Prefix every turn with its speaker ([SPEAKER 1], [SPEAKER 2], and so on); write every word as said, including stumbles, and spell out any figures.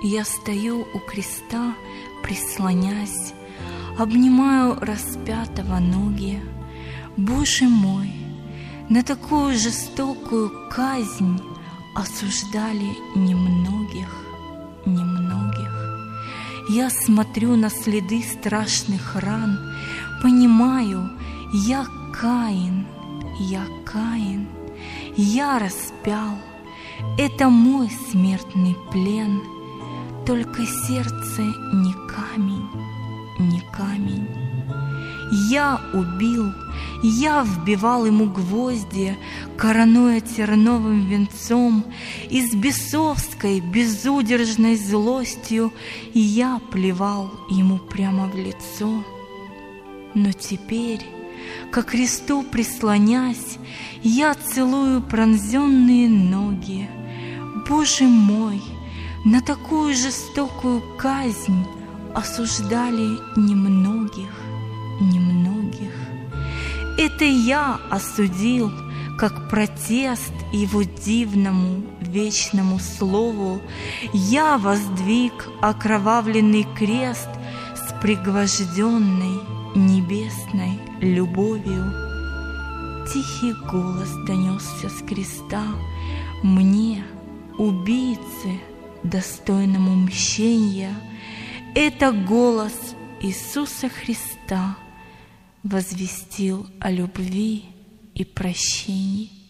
[SPEAKER 1] Я стою у креста, прислонясь, обнимаю распятого ноги. Боже мой, на такую жестокую казнь осуждали немногих, немногих. Я смотрю на следы страшных ран, понимаю, я Каин, я Каин, я распял, это мой смертный плен, только сердце не камень, не камень. Я убил, я вбивал ему гвозди, коронуя терновым венцом, и с бесовской, безудержной злостью я плевал ему прямо в лицо. Но теперь, ко кресту прислонясь, я целую пронзенные ноги. Боже мой, на такую жестокую казнь осуждали немногих, немногих. Это я осудил, как протест его дивному вечному слову. Я воздвиг окровавленный крест с пригвожденной небесной любовью. Тихий голос донесся с креста мне, убийце, достойному мщения. Это голос Иисуса Христа возвестил о любви и прощении.